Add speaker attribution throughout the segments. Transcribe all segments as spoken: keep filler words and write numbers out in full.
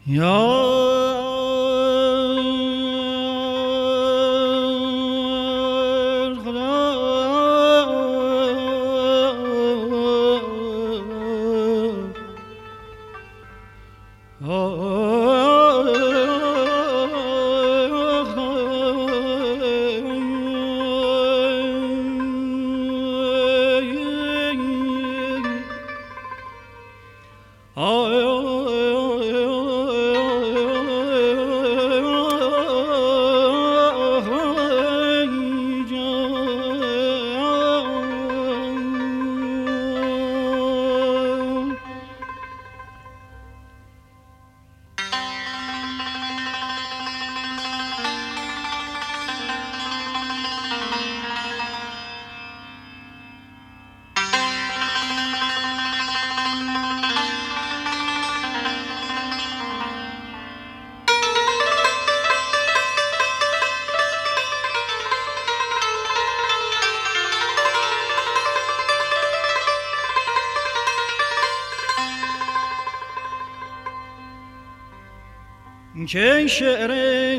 Speaker 1: که شعر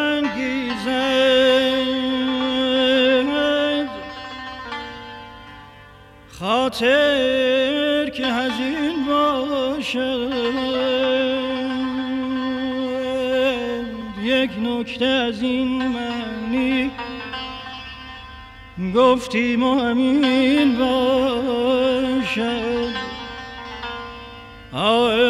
Speaker 1: ترانگیزد خاطر که حزین باشد، یک نکته از این معنی گفتیم و همین باشد. آه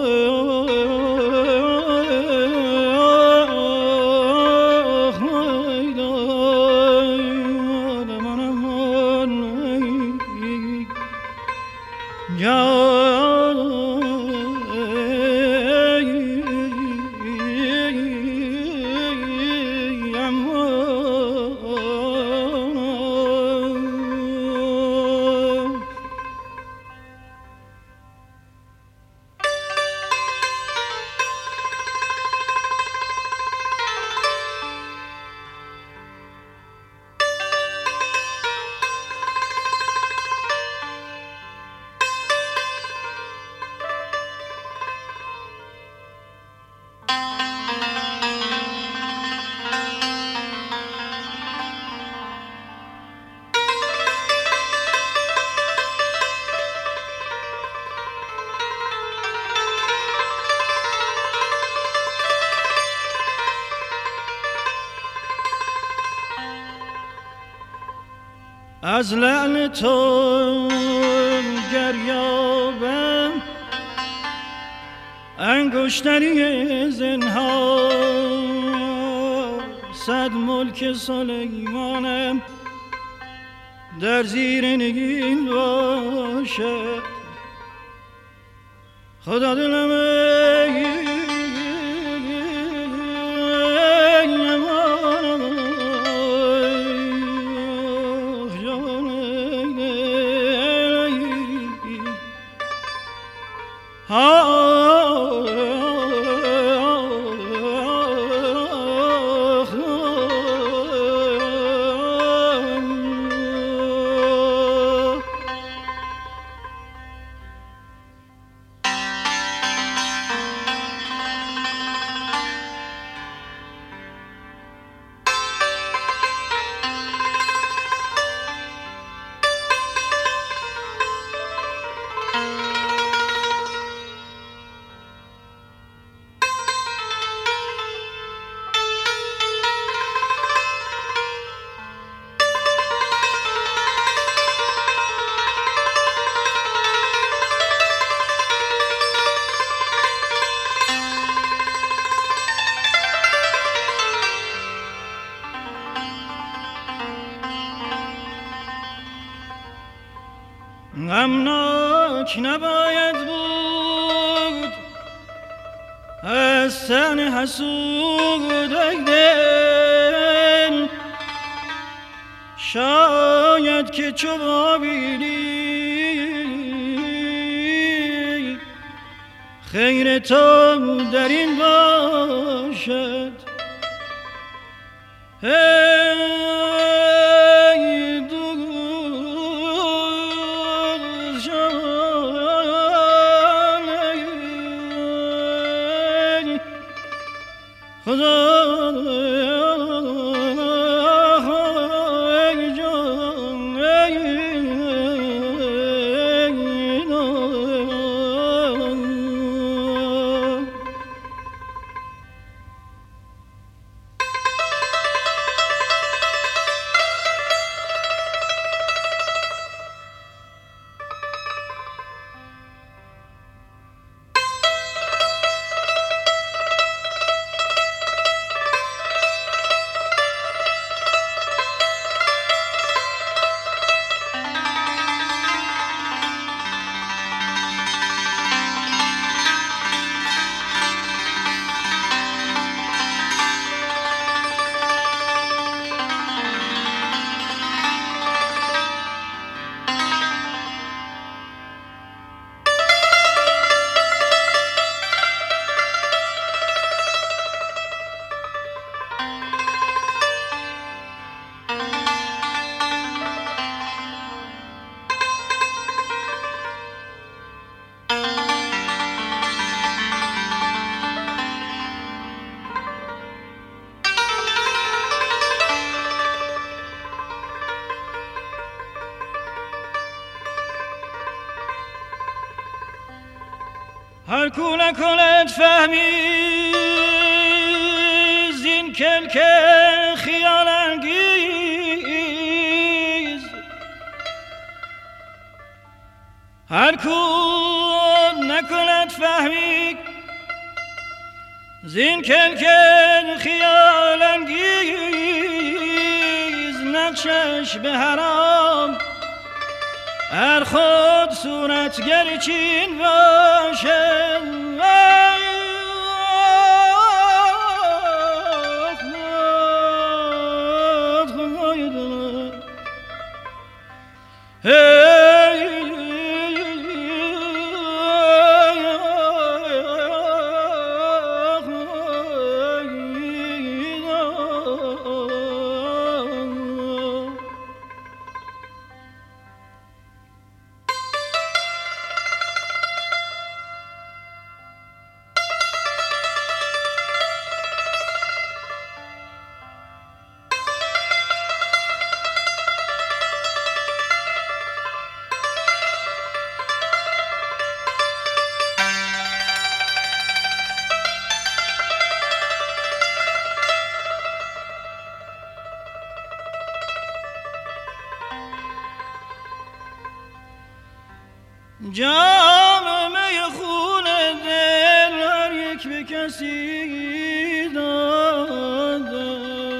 Speaker 1: از لعل تو گریابم انگشتری زنهار، صد ملک سلیمانم در زیر نگین باشد. خدا دلم غمناک نباید بود از تن حسود دل، شاید که چو بابیلی خیر تو در این باشد. هر کو نکند فهمی زین کلک خیال انگیز، هر کو نکند فهمی زین کلک خیال انگیز، نقشش به حرام هر خود صورتگر چین باشه. جام می خون دل هر یک به کسی داده،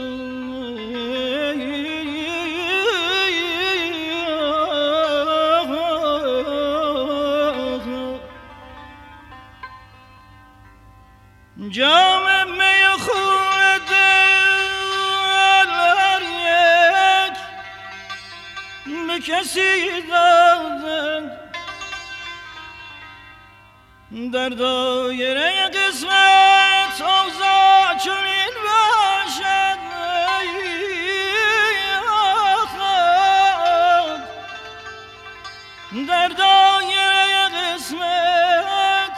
Speaker 1: جام می خون دل هر یک به کسی داده، در دایره قسمت اوضاع چنین باشد، در دایره قسمت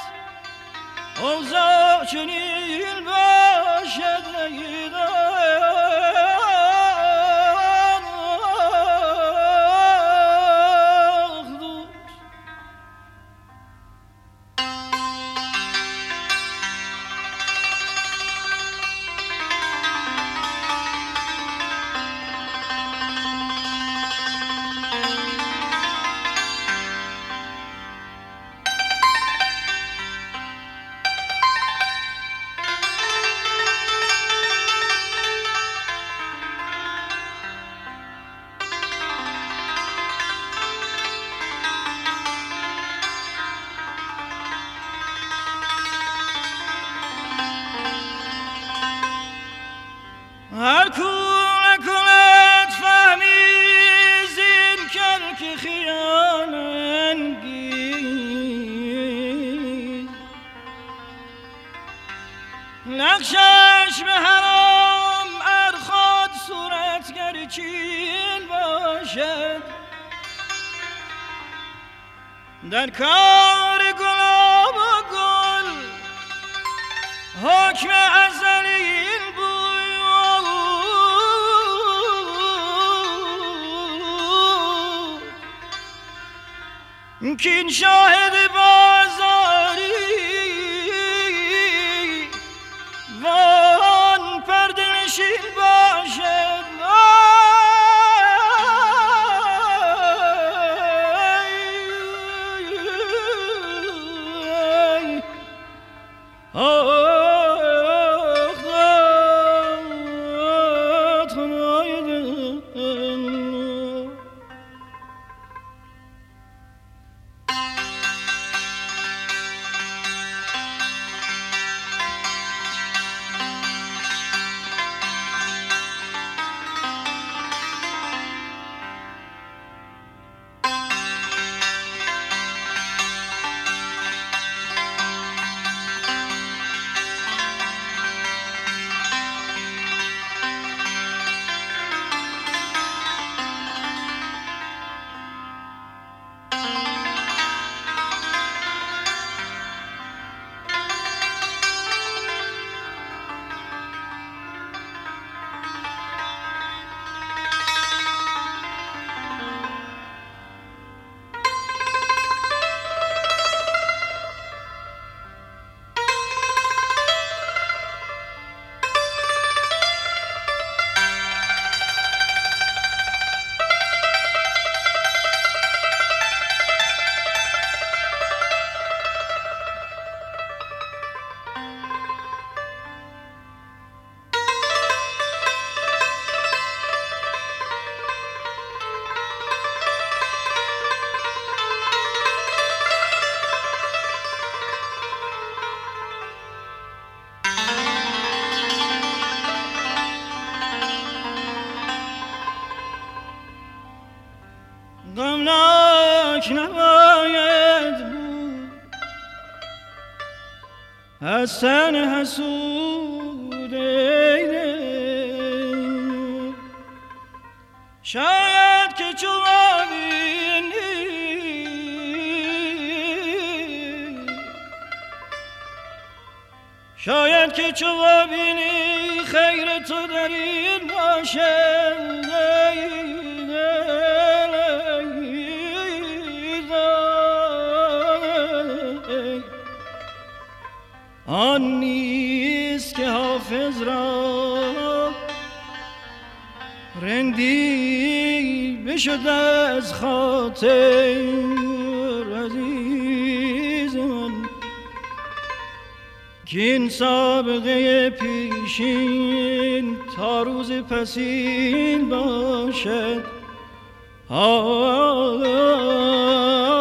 Speaker 1: اوضاع چنین باشد. هر کو نکند فهمی زین کلک خیال انگیز، نقشش به حرام ار خود صورتگر چین باشد، در کار گلاب و گل حکم ازلی غمناک نباید بود از تن حسود دل، شاید که چو ببینی شاید که چو ببینی خیر تو در این باشد. آن نیست که حافظ را رندی بشد از خاطر عزیز من، که این سابقه پیشین تا روز پسین باشد. آه